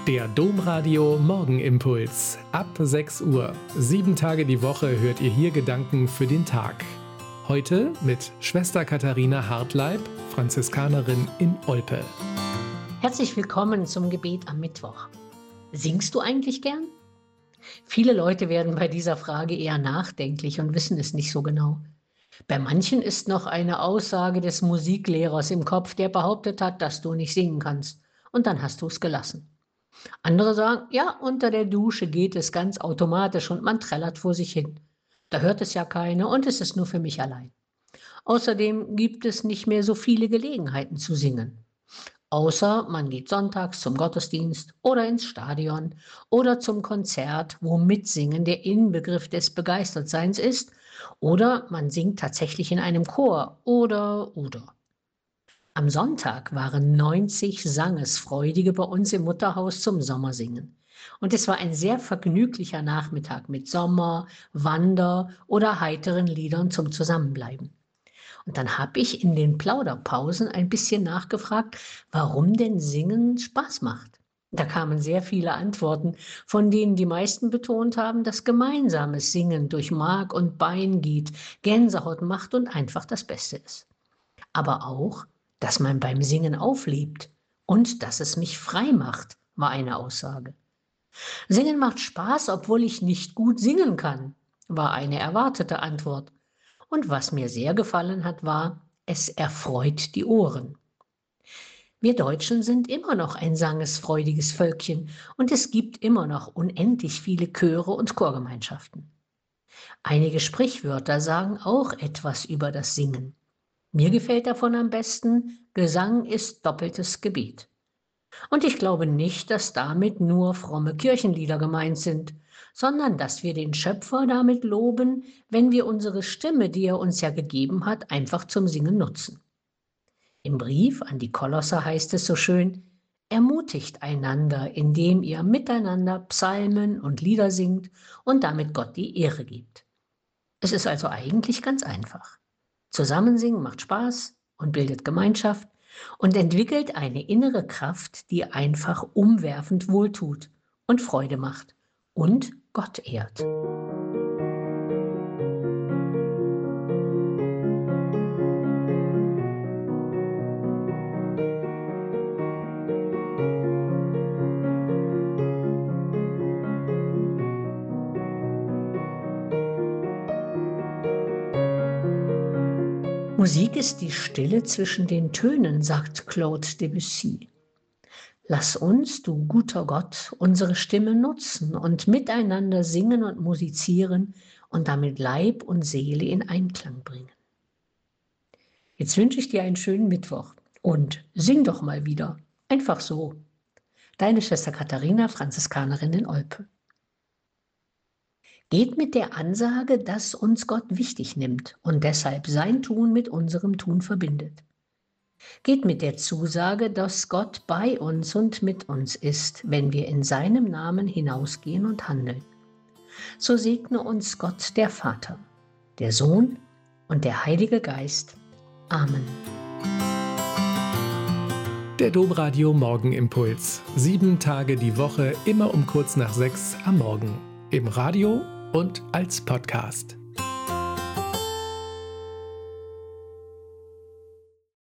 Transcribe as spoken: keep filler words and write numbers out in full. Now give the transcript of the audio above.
Der Domradio Morgenimpuls. Ab sechs Uhr. Sieben Tage die Woche hört ihr hier Gedanken für den Tag. Heute mit Schwester Katharina Hartleib, Franziskanerin in Olpe. Herzlich willkommen zum Gebet am Mittwoch. Singst du eigentlich gern? Viele Leute werden bei dieser Frage eher nachdenklich und wissen es nicht so genau. Bei manchen ist noch eine Aussage des Musiklehrers im Kopf, der behauptet hat, dass du nicht singen kannst. Und dann hast du es gelassen. Andere sagen, ja, unter der Dusche geht es ganz automatisch und man trällert vor sich hin. Da hört es ja keiner und es ist nur für mich allein. Außerdem gibt es nicht mehr so viele Gelegenheiten zu singen. Außer man geht sonntags zum Gottesdienst oder ins Stadion oder zum Konzert, wo Mitsingen der Inbegriff des Begeistertseins ist, oder man singt tatsächlich in einem Chor oder oder. Am Sonntag waren neunzig Sangesfreudige bei uns im Mutterhaus zum Sommersingen. Und es war ein sehr vergnüglicher Nachmittag mit Sommer-, Wander- oder heiteren Liedern zum Zusammenbleiben. Und dann habe ich in den Plauderpausen ein bisschen nachgefragt, warum denn Singen Spaß macht. Da kamen sehr viele Antworten, von denen die meisten betont haben, dass gemeinsames Singen durch Mark und Bein geht, Gänsehaut macht und einfach das Beste ist. Aber auch, dass man beim Singen auflebt und dass es mich frei macht, war eine Aussage. Singen macht Spaß, obwohl ich nicht gut singen kann, war eine erwartete Antwort. Und was mir sehr gefallen hat, war, es erfreut die Ohren. Wir Deutschen sind immer noch ein sangesfreudiges Völkchen und es gibt immer noch unendlich viele Chöre und Chorgemeinschaften. Einige Sprichwörter sagen auch etwas über das Singen. Mir gefällt davon am besten, Gesang ist doppeltes Gebet. Und ich glaube nicht, dass damit nur fromme Kirchenlieder gemeint sind, sondern dass wir den Schöpfer damit loben, wenn wir unsere Stimme, die er uns ja gegeben hat, einfach zum Singen nutzen. Im Brief an die Kolosser heißt es so schön, ermutigt einander, indem ihr miteinander Psalmen und Lieder singt und damit Gott die Ehre gibt. Es ist also eigentlich ganz einfach. Zusammensingen macht Spaß und bildet Gemeinschaft und entwickelt eine innere Kraft, die einfach umwerfend wohltut und Freude macht und Gott ehrt. Musik ist die Stille zwischen den Tönen, sagt Claude Debussy. Lass uns, du guter Gott, unsere Stimme nutzen und miteinander singen und musizieren und damit Leib und Seele in Einklang bringen. Jetzt wünsche ich dir einen schönen Mittwoch und sing doch mal wieder. Einfach so. Deine Schwester Katharina, Franziskanerin in Olpe. Geht mit der Ansage, dass uns Gott wichtig nimmt und deshalb sein Tun mit unserem Tun verbindet. Geht mit der Zusage, dass Gott bei uns und mit uns ist, wenn wir in seinem Namen hinausgehen und handeln. So segne uns Gott der Vater, der Sohn und der Heilige Geist. Amen. Der Domradio Morgenimpuls. Sieben Tage die Woche, immer um kurz nach sechs am Morgen. Im Radio und als Podcast.